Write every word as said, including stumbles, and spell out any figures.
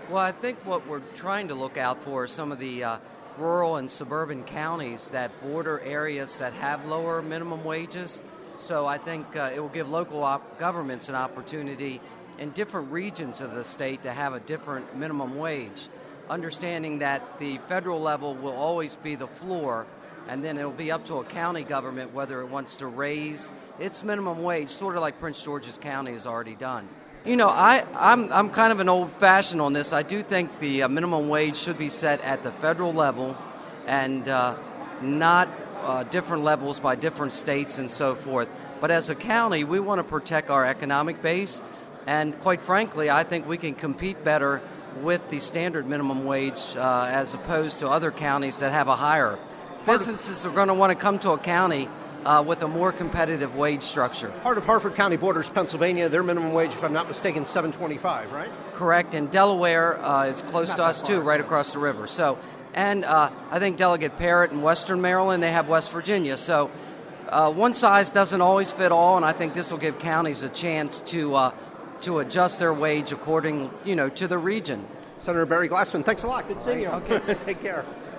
Well, I think what we're trying to look out for are some of the uh, rural and suburban counties that border areas that have lower minimum wages. So I think uh, it will give local op- governments an opportunity in different regions of the state to have a different minimum wage, understanding that the federal level will always be the floor, and then it'll be up to a county government whether it wants to raise its minimum wage, sort of like Prince George's County has already done. You know, I, I'm I'm kind of an old-fashioned on this. I do think the uh, minimum wage should be set at the federal level and uh, not uh, different levels by different states and so forth. But as a county, we want to protect our economic base, and quite frankly, I think we can compete better with the standard minimum wage uh, as opposed to other counties that have a higher. Businesses are going to want to come to a county Uh, with a more competitive wage structure. Part of Harford County borders Pennsylvania. Their minimum wage, if I'm not mistaken, seven twenty-five, right? Correct, and Delaware uh, is close Not to us far, too, right yeah. across the river. So, and uh, I think Delegate Parrott in Western Maryland, they have West Virginia. So, uh, one size doesn't always fit all, and I think this will give counties a chance to uh, to adjust their wage according, you know, to the region. Senator Barry Glassman, thanks a lot. Good seeing you. Okay. Take care.